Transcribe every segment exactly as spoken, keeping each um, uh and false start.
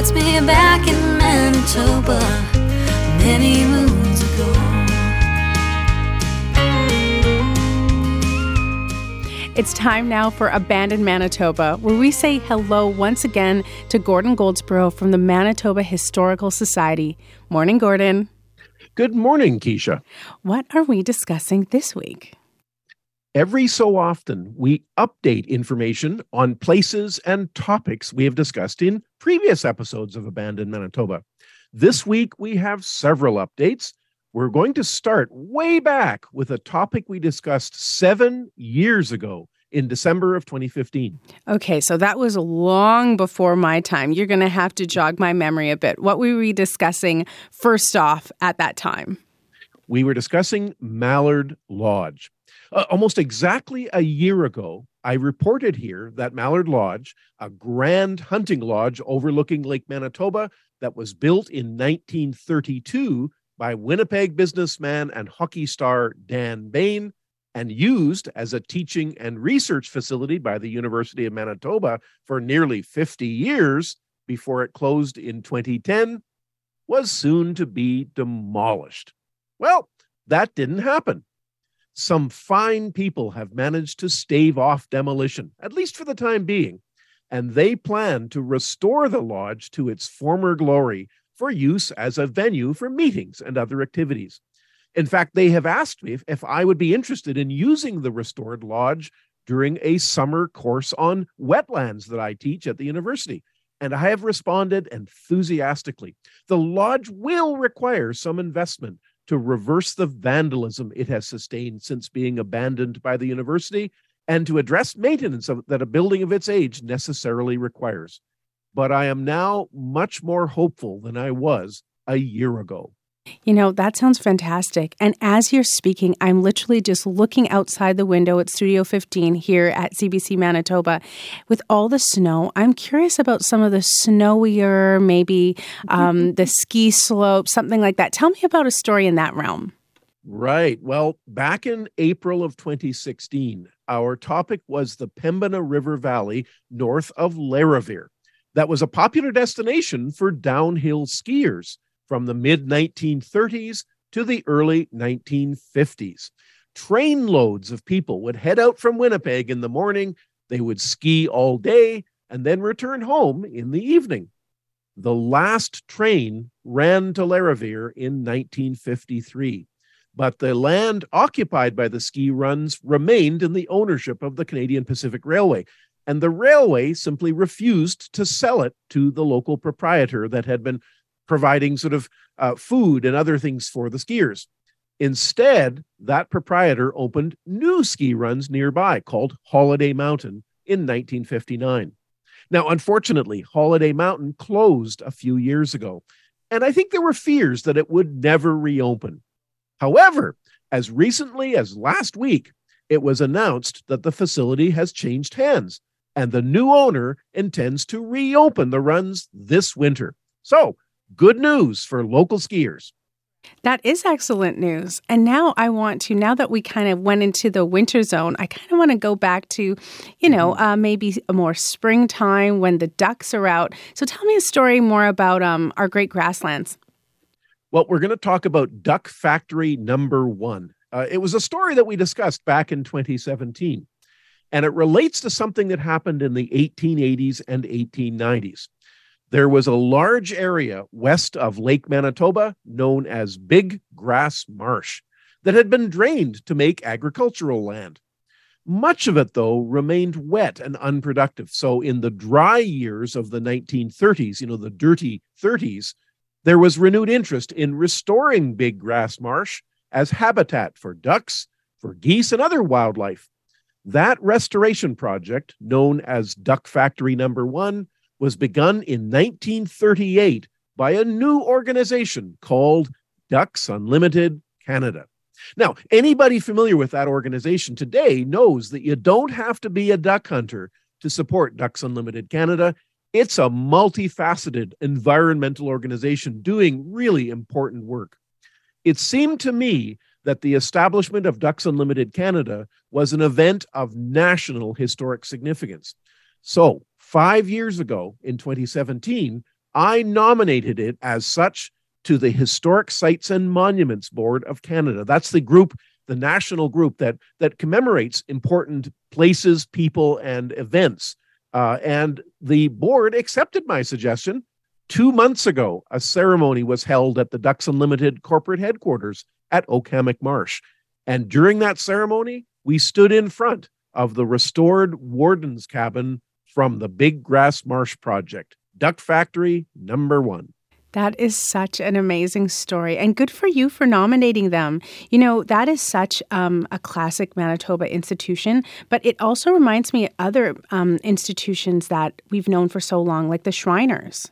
puts me back in Manitoba many moons ago. It's time now for Abandoned Manitoba, where we say hello once again to Gordon Goldsborough from the Manitoba Historical Society. Morning, Gordon. Good morning, Keisha. What are we discussing this week? Every so often, we update information on places and topics we have discussed in previous episodes of Abandoned Manitoba. This week, we have several updates. We're going to start way back with a topic we discussed seven years ago in December of twenty fifteen. Okay, so that was long before my time. You're going to have to jog my memory a bit. What were we discussing first off at that time? We were discussing Mallard Lodge. Uh, almost exactly a year ago, I reported here that Mallard Lodge, a grand hunting lodge overlooking Lake Manitoba that was built in nineteen thirty-two by Winnipeg businessman and hockey star Dan Bain, and used as a teaching and research facility by the University of Manitoba for nearly fifty years before it closed in twenty ten, was soon to be demolished. Well, that didn't happen. Some fine people have managed to stave off demolition, at least for the time being, and they plan to restore the lodge to its former glory for use as a venue for meetings and other activities. In fact, they have asked me if, if I would be interested in using the restored lodge during a summer course on wetlands that I teach at the university, and I have responded enthusiastically. The lodge will require some investment to reverse the vandalism it has sustained since being abandoned by the university and to address maintenance of, that a building of its age necessarily requires. But I am now much more hopeful than I was a year ago. You know, that sounds fantastic. And as you're speaking, I'm literally just looking outside the window at Studio fifteen here at C B C Manitoba with all the snow. I'm curious about some of the snowier, maybe um, the ski slope, something like that. Tell me about a story in that realm. Right. Well, back in April of twenty sixteen, our topic was the Pembina River Valley north of Lariviere. That was a popular destination for downhill skiers from the mid nineteen thirties to the early nineteen fifties. Train loads of people would head out from Winnipeg in the morning, they would ski all day, and then return home in the evening. The last train ran to Lariviere in nineteen fifty-three, but the land occupied by the ski runs remained in the ownership of the Canadian Pacific Railway, and the railway simply refused to sell it to the local proprietor that had been providing sort of uh, food and other things for the skiers. Instead, that proprietor opened new ski runs nearby called Holiday Mountain in nineteen fifty-nine. Now, unfortunately, Holiday Mountain closed a few years ago, and I think there were fears that it would never reopen. However, as recently as last week, it was announced that the facility has changed hands, and the new owner intends to reopen the runs this winter. So, good news for local skiers. That is excellent news. And now I want to, now that we kind of went into the winter zone, I kind of want to go back to, you know, uh, maybe a more springtime when the ducks are out. So tell me a story more about um, our great grasslands. Well, we're going to talk about Duck Factory Number One. Uh, it was a story that we discussed back in twenty seventeen, and it relates to something that happened in the eighteen eighties and eighteen nineties. There was a large area west of Lake Manitoba known as Big Grass Marsh that had been drained to make agricultural land. Much of it, though, remained wet and unproductive. So in the dry years of the nineteen thirties, you know, the dirty thirties, there was renewed interest in restoring Big Grass Marsh as habitat for ducks, for geese, and other wildlife. That restoration project, known as Duck Factory Number One, was begun in nineteen thirty-eight by a new organization called Ducks Unlimited Canada. Now, anybody familiar with that organization today knows that you don't have to be a duck hunter to support Ducks Unlimited Canada. It's a multifaceted environmental organization doing really important work. It seemed to me that the establishment of Ducks Unlimited Canada was an event of national historic significance. So, five years ago, in twenty seventeen, I nominated it as such to the Historic Sites and Monuments Board of Canada. That's the group, the national group that, that commemorates important places, people, and events. Uh, and the board accepted my suggestion. Two months ago, a ceremony was held at the Ducks Unlimited corporate headquarters at Oakhammock Marsh. And during that ceremony, we stood in front of the restored warden's cabin from the Big Grass Marsh Project, Duck Factory number one. That is such an amazing story, and good for you for nominating them. You know, that is such um, a classic Manitoba institution, but it also reminds me of other um, institutions that we've known for so long, like the Shriners.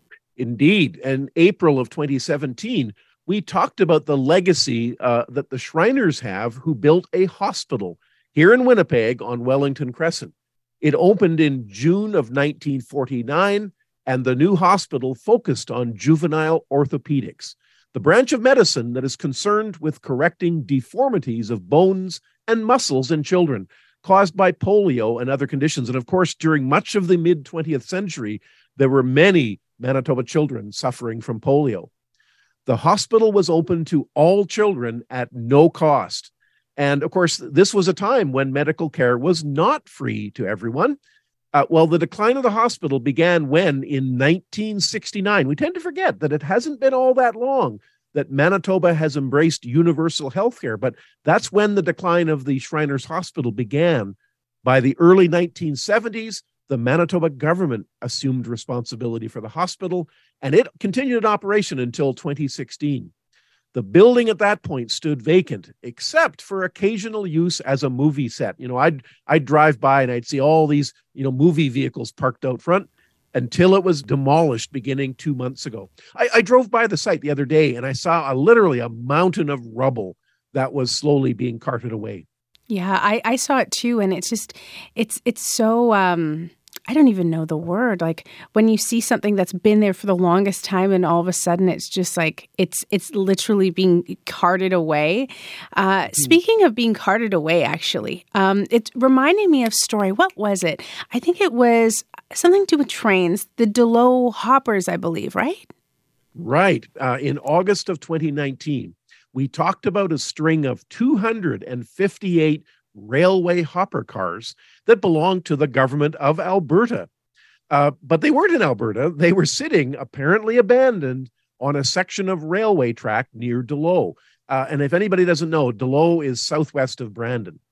Indeed. In April of twenty seventeen, we talked about the legacy uh, that the Shriners have, who built a hospital here in Winnipeg on Wellington Crescent. It opened in June of nineteen forty-nine, and the new hospital focused on juvenile orthopedics, the branch of medicine that is concerned with correcting deformities of bones and muscles in children caused by polio and other conditions. And of course, during much of the mid-twentieth century, there were many Manitoba children suffering from polio. The hospital was open to all children at no cost. And of course, this was a time when medical care was not free to everyone. Uh, well, the decline of the hospital began when, in nineteen sixty-nine, we tend to forget that it hasn't been all that long that Manitoba has embraced universal health care, but that's when the decline of the Shriners Hospital began. By the early nineteen seventies, the Manitoba government assumed responsibility for the hospital, and it continued in operation until twenty sixteen. The building at that point stood vacant, except for occasional use as a movie set. You know, I'd I'd drive by and I'd see all these, you know, movie vehicles parked out front until it was demolished beginning two months ago. I, I drove by the site the other day and I saw a, literally a mountain of rubble that was slowly being carted away. Yeah, I, I saw it too, and it's just, it's it's so, um, I don't even know the word. Like when you see something that's been there for the longest time and all of a sudden it's just like, it's it's literally being carted away. Uh, mm. Speaking of being carted away, actually, um, it reminded me of a story. What was it? I think it was something to do with trains, the Delo Hoppers, I believe, right? Right. Uh, in August of twenty nineteen, we talked about a string of two hundred fifty-eight railway hopper cars that belonged to the government of Alberta. Uh, but they weren't in Alberta. They were sitting, apparently abandoned, on a section of railway track near Delo. Uh, and if anybody doesn't know, Delo is southwest of Brandon.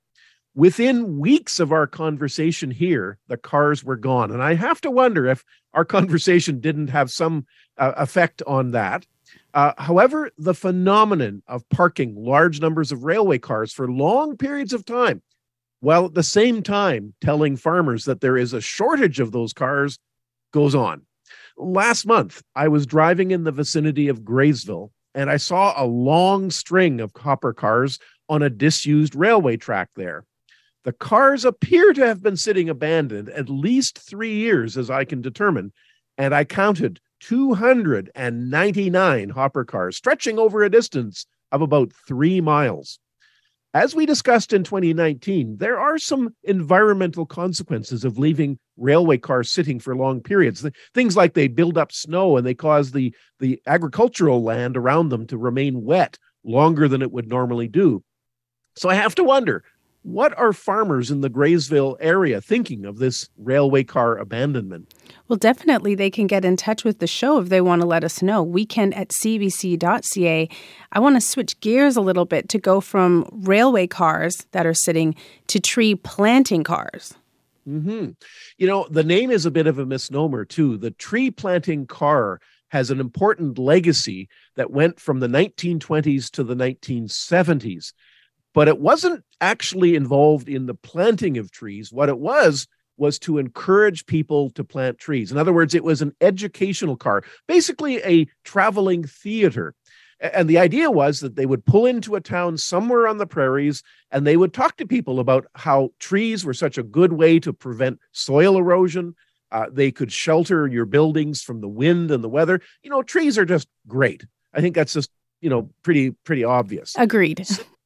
Within weeks of our conversation here, the cars were gone. And I have to wonder if our conversation didn't have some uh, effect on that. Uh, however, the phenomenon of parking large numbers of railway cars for long periods of time, while at the same time telling farmers that there is a shortage of those cars, goes on. Last month, I was driving in the vicinity of Graysville, and I saw a long string of hopper cars on a disused railway track there. The cars appear to have been sitting abandoned at least three years, as I can determine, and I counted two hundred ninety-nine hopper cars stretching over a distance of about three miles. As we discussed in twenty nineteen, there are some environmental consequences of leaving railway cars sitting for long periods. Things like they build up snow and they cause the, the agricultural land around them to remain wet longer than it would normally do. So I have to wonder, what are farmers in the Graysville area thinking of this railway car abandonment? Well, definitely they can get in touch with the show if they want to let us know. Weekend at c b c dot c a. I want to switch gears a little bit to go from railway cars that are sitting to tree planting cars. Mm-hmm. You know, the name is a bit of a misnomer, too. The tree planting car has an important legacy that went from the nineteen twenties to the nineteen seventies. But it wasn't actually involved in the planting of trees. What it was, was to encourage people to plant trees. In other words, it was an educational car, basically a traveling theater. And the idea was that they would pull into a town somewhere on the prairies and they would talk to people about how trees were such a good way to prevent soil erosion. Uh, they could shelter your buildings from the wind and the weather. You know, trees are just great. I think that's just, you know, pretty, pretty obvious. Agreed.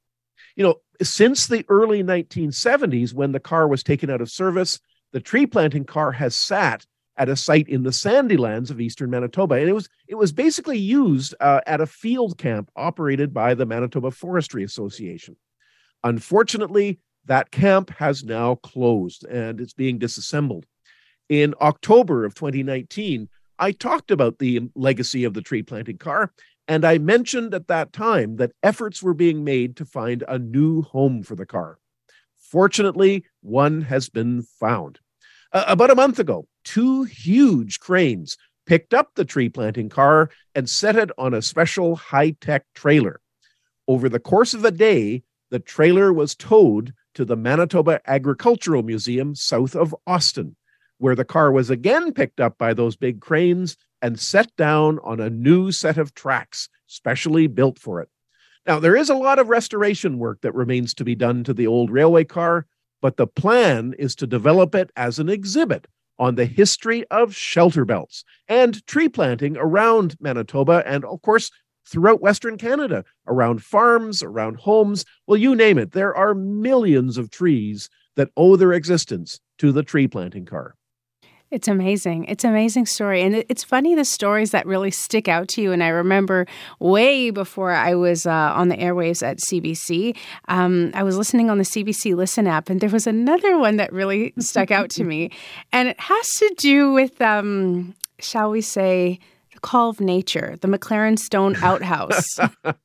You know, since the early nineteen seventies, when the car was taken out of service, the tree planting car has sat at a site in the Sandylands of eastern Manitoba. And it was it was basically used uh, at a field camp operated by the Manitoba Forestry Association. Unfortunately, that camp has now closed and it's being disassembled. In October of twenty nineteen, I talked about the legacy of the tree planting car, and I mentioned at that time that efforts were being made to find a new home for the car. Fortunately, one has been found. Uh, about a month ago, two huge cranes picked up the tree planting car and set it on a special high-tech trailer. Over the course of a day, the trailer was towed to the Manitoba Agricultural Museum south of Austin, where the car was again picked up by those big cranes and set down on a new set of tracks, specially built for it. Now, there is a lot of restoration work that remains to be done to the old railway car, but the plan is to develop it as an exhibit on the history of shelter belts and tree planting around Manitoba and, of course, throughout Western Canada, around farms, around homes. Well, you name it. There are millions of trees that owe their existence to the tree planting car. It's amazing. It's an amazing story. And it's funny, the stories that really stick out to you. And I remember way before I was uh, on the airwaves at C B C, um, I was listening on the C B C Listen app, and there was another one that really stuck out to me. And it has to do with, um, shall we say, the call of nature, the McLaren Stone outhouse.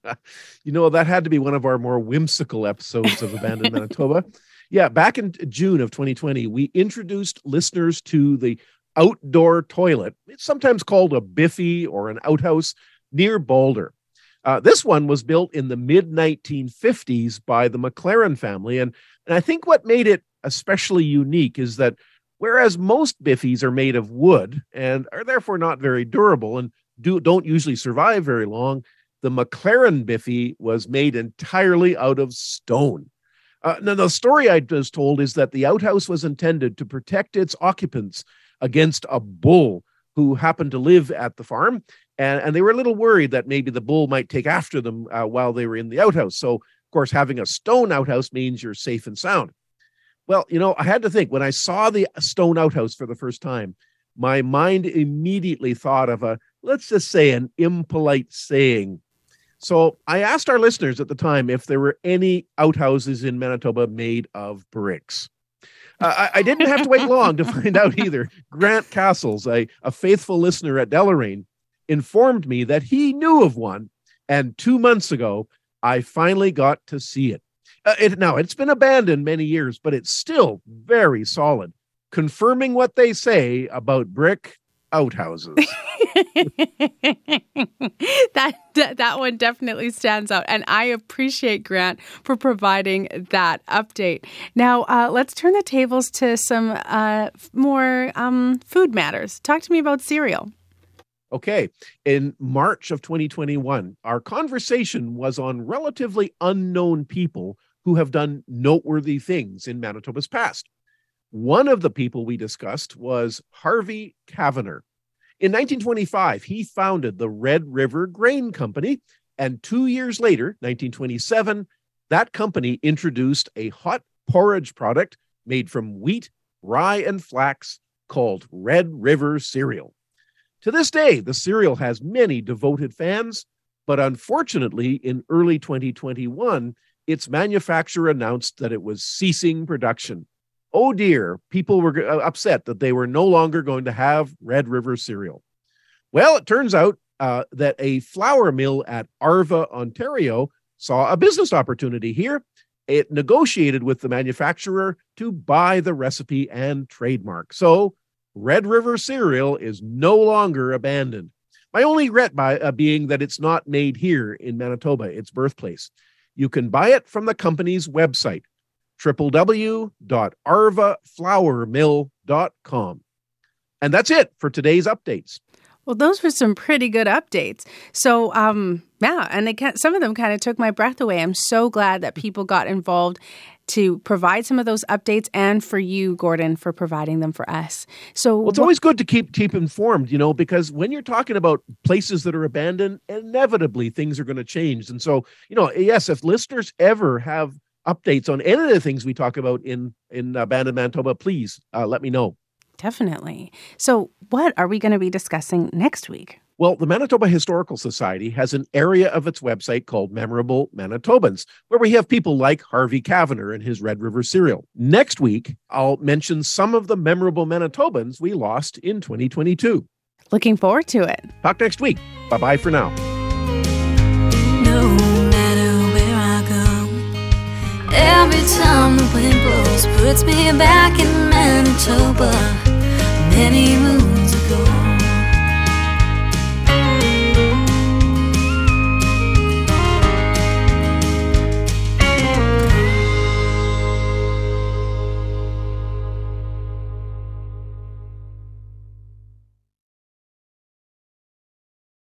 You know, that had to be one of our more whimsical episodes of Abandoned Manitoba. Yeah, back in June of twenty twenty, we introduced listeners to the outdoor toilet. It's sometimes called a biffy or an outhouse near Boulder. Uh, this one was built in the mid nineteen fifties by the McLaren family. And, and I think what made it especially unique is that whereas most biffies are made of wood and are therefore not very durable and do, don't usually survive very long, the McLaren biffy was made entirely out of stone. Uh, now, the story I was told is that the outhouse was intended to protect its occupants against a bull who happened to live at the farm, and, and they were a little worried that maybe the bull might take after them uh, while they were in the outhouse. So, of course, having a stone outhouse means you're safe and sound. Well, you know, I had to think, when I saw the stone outhouse for the first time, my mind immediately thought of a, let's just say, an impolite saying. So I asked our listeners at the time if there were any outhouses in Manitoba made of bricks. Uh, I, I didn't have to wait long to find out either. Grant Castles, a, a faithful listener at Deloraine, informed me that he knew of one, and two months ago, I finally got to see it. Uh, it now, it's been abandoned many years, but it's still very solid, confirming what they say about brick outhouses. that, that that one definitely stands out, and I appreciate Grant for providing that update. Now, uh, let's turn the tables to some uh, more um, food matters. Talk to me about cereal. Okay. In March of twenty twenty-one, our conversation was on relatively unknown people who have done noteworthy things in Manitoba's past. One of the people we discussed was Harvey Kavanagh. In nineteen twenty-five, he founded the Red River Grain Company, and two years later, nineteen twenty-seven, that company introduced a hot porridge product made from wheat, rye, and flax called Red River cereal. To this day, the cereal has many devoted fans, but unfortunately, in early twenty twenty-one, its manufacturer announced that it was ceasing production. Oh dear, people were upset that they were no longer going to have Red River cereal. Well, it turns out uh, that a flour mill at Arva, Ontario, saw a business opportunity here. It negotiated with the manufacturer to buy the recipe and trademark. So Red River cereal is no longer abandoned. My only regret by, uh, being that it's not made here in Manitoba, its birthplace. You can buy it from the company's website, w w w dot arva flour mill dot com. And that's it for today's updates. Well, those were some pretty good updates. So, um, yeah, and they can, some of them kind of took my breath away. I'm so glad that people got involved to provide some of those updates, and for you, Gordon, for providing them for us. So, well, it's always good to keep keep informed, you know, because when you're talking about places that are abandoned, inevitably things are going to change. And so, you know, yes, if listeners ever have updates on any of the things we talk about in in Abandoned Manitoba, please uh, let me know. Definitely. So what are we going to be discussing next week? Well, the Manitoba Historical Society has an area of its website called Memorable Manitobans, where we have people like Harvey Kavanagh and his Red River cereal. Next week, I'll mention some of the memorable Manitobans we lost in twenty twenty-two. Looking forward to it. Talk next week. Bye-bye for now. No matter where I go, every time the wind blows puts me back in Manitoba. Many moons